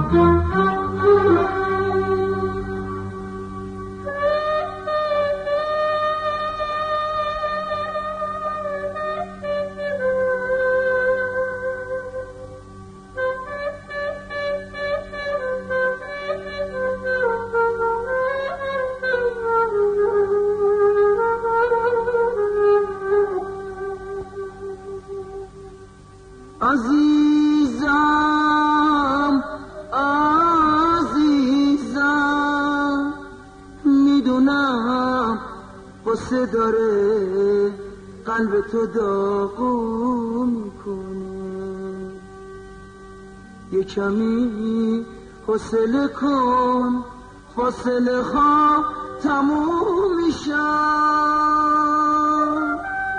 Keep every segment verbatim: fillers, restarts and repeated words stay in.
عزیزم عزیزم میدونم قصه داره قلب تو داغو میکنه، یه کمی حوصله کن فاصله ها تموم میشن.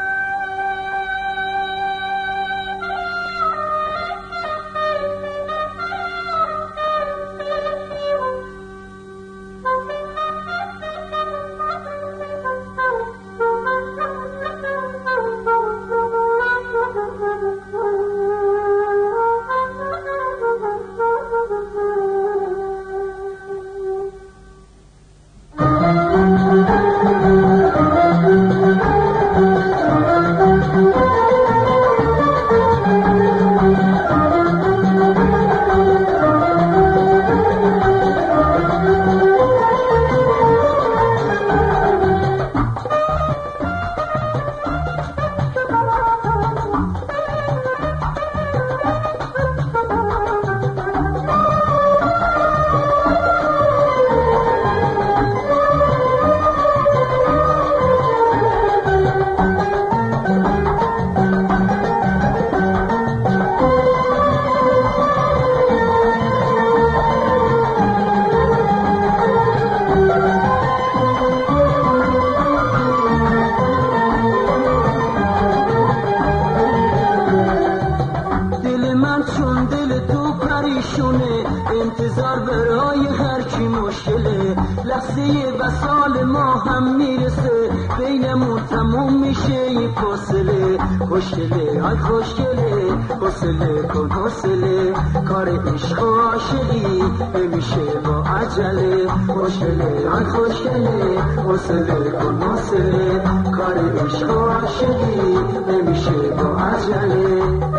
انتظار برای هر کی مشکله، لحظه وصال ما هم میرسه، بینمون تموم میشه این فاصله. خوشگله آی خوشگله حوصله کن حوصله، کار عشق و عاشقی نمیشه با عجله. خوشگله آی خوشگله حوصله کن حوصله، کار عشق و عاشقی نمیشه با عجله.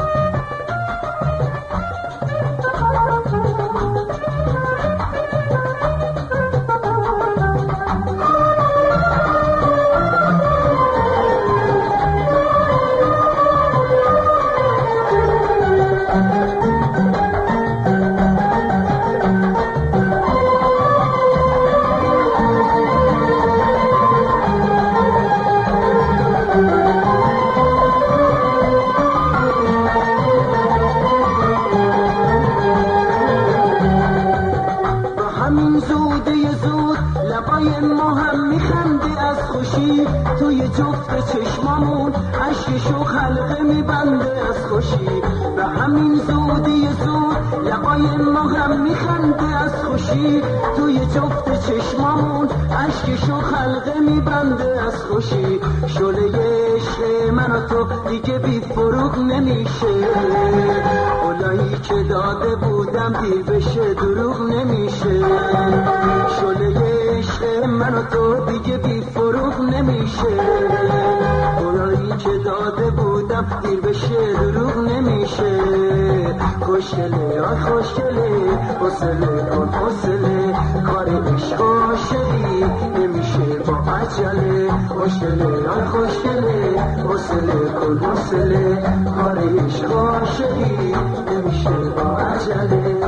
ما هم میخنده از خوشی، توی جفت چشمامون عشقشو خلقه میبنده از خوشی. به همین زودی زود لبای ما هم میخنده از خوشی، توی جفت چشمامون عشقشو خلقه میبنده از خوشی. شعله عشق من و تو دیگه بی فروغ نمیشه، اولایی که داده بودم دیر بشه دروغ نمیشه. شعله من و تو دیگه بی فروغ نمیشه، اولایی که داده بودم دیر بشه دروغ نمیشه. خوشگله آی خوشگله حوصله کن حوصله، کار عشق و عاشقی نمیشه با عجله. خوشگله آی خوشگله حوصله کن حوصله، کار عشق و عاشقی نمیشه با عجله.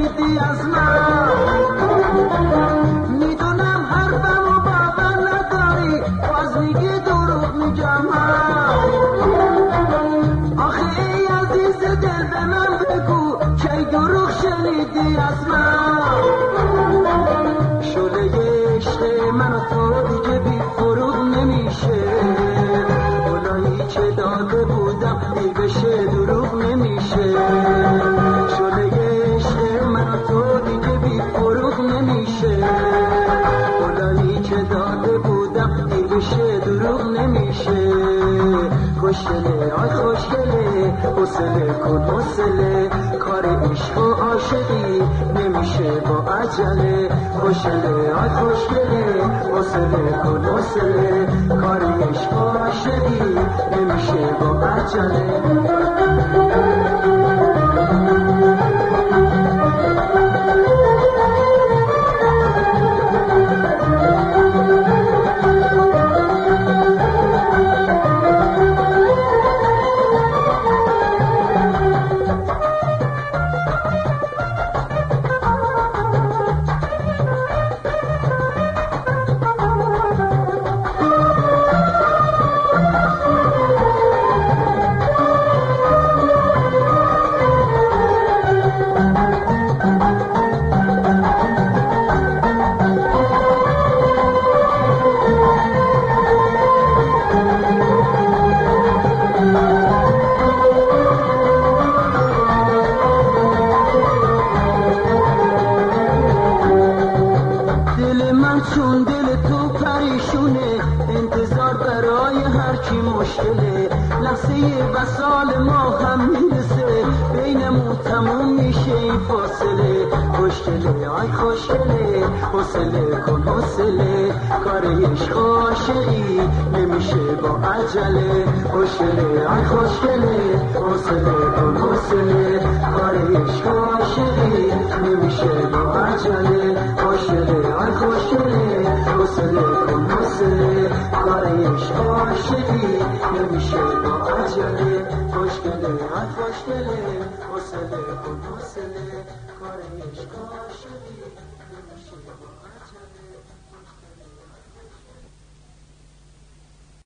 شنیدی از من میدونم حرفم و باور نداری باز میگی دروغ میگم آخه ای عزیز دل به من بگو کی دروغ شنیدی از من شعله عشق من و تو دیگه بی فروغ نمیشه گلایی که داده بودم ای بشه دروغ نمیشه شعله عشق من و تو دیگه بی فروغ نمیشه گلایی که داده بودم ای بشه دروغ نمیشه خوشگله آی خوشگله حوصله کن حوصله کار عشق و عاشقی نمیشه با عجله خوشگله آی خوشگله حوصله کن حوصله کار عشق و عاشقی نمیشه با عجله چون دل تو پریشونه انتظار برای هر کی مشکله لحظه وصال ما هم میرسه بینمون تموم میشه این فاصله خوشگله آی خوشگله حوصله کن حوصله کار عشق و عاشقی نمیشه با عجله خوشگله آی خوشگله حوصله کن حوصله کار عشق و عاشقی نمیشه با عجله خوشگله آی خوشگله حوصله کن حوصله کار عشق و عاشقی نمیشه با عجله خوشگله آی خوشگله حوصله کن حوصله کار عشق و عاشقی نمیشه با عجله